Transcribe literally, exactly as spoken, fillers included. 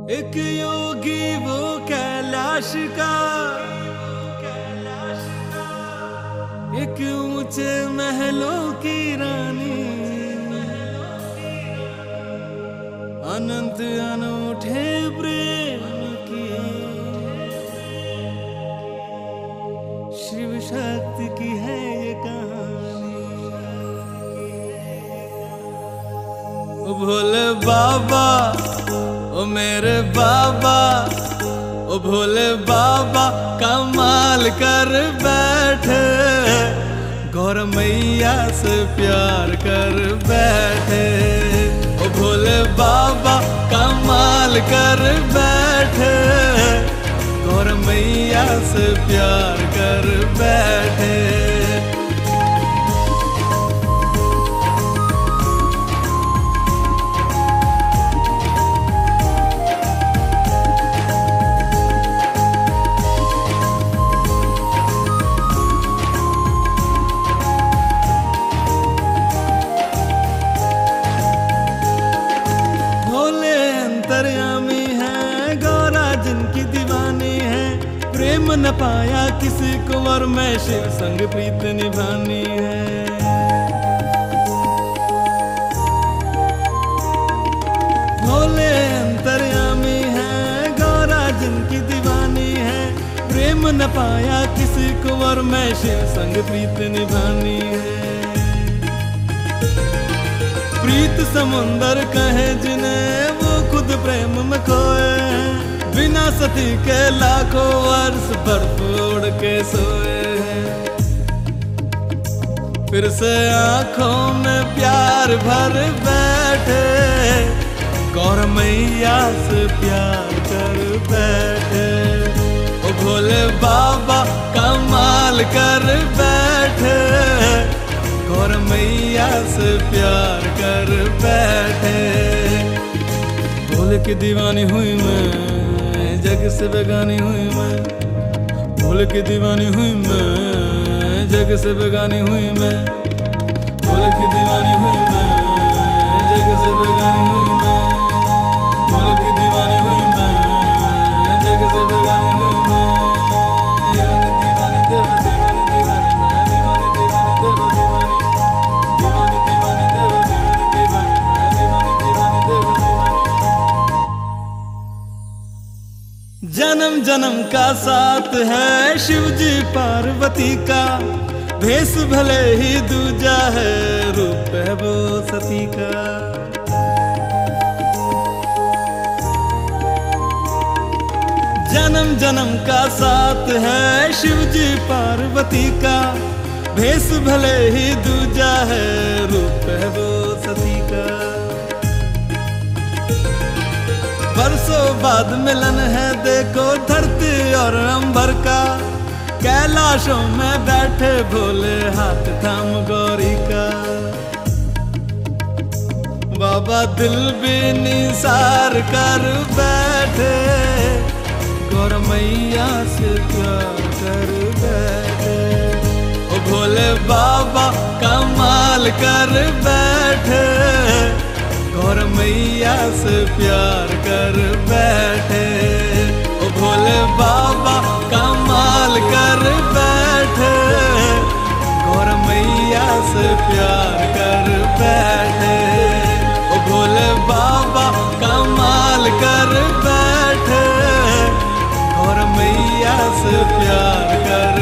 एक योगी वो कैलाश का, एक ऊंचे महलों की रानी, अनंत अनूठे प्रेम की, शिव शक्ति की है ये कहानी। ओ भोले बाबा, ओ मेरे बाबा, ओ भोले बाबा कमाल कर बैठे, गौर मैया से प्यार कर बैठे। ओ भोले बाबा कमाल कर बैठे, गौर मैया से प्यार कर बैठे। अंतर्यामी है गौरा जिनकी दीवानी है, प्रेम न पाया किसी को और मैं शिव संग प्रीत निभानी है। भोले अंतर्यामी है गौरा जिनकी दीवानी है, प्रेम न पाया किसी को और मैं शिव संग प्रीत निभानी है। प्रीत समुंदर कहे जिन्हें वो खुद प्रेम में खोए, बिना सती के लाखों वर्ष बर्फ ओढ़ के सोए हैं। फिर से आंखों में प्यार भर बैठे, गौर मैया से प्यार कर बैठे। ओ भोले बाबा कमाल कर बैठे, गौर मैया से प्यार कर बैठे। भोले की दीवानी हुई मैं, जग से बेगानी हुई मैं, भोले की दीवानी हुई मैं, जग से बेगानी हुई मैं, भोले की दीवानी हुई मैं, जग से बेगानी हुई मैं, भोले की दीवानी हुई मैं, जग से बेगानी हुई मैं। जन्म जन्म का साथ है शिव जी पार्वती का, भेष भले ही दूजा है, रूप है वो सती का। जन्म जन्म का साथ है शिव जी पार्वती का, भेष भले ही दूजा है, रूप है वो सती का। बरसों बाद मिलन है देखो धरती और अंबर का, कैलाशों में बैठे भोले हाथ थाम गौरी का। बाबा दिल भी निसार कर बैठे, गौर मैया से प्यार कर बैठे। ओ भोले बाबा कमाल कर बैठे, गौर मैया से प्यार कर बैठे। ओ भोले बाबा कमाल कर बैठे, गौर मैया से प्यार कर बैठे। ओ भोले बाबा कमाल कर बैठे, गौर मैया से प्यार कर